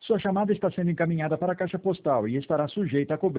Sua chamada está sendo encaminhada para a caixa postal e estará sujeita a cobrança.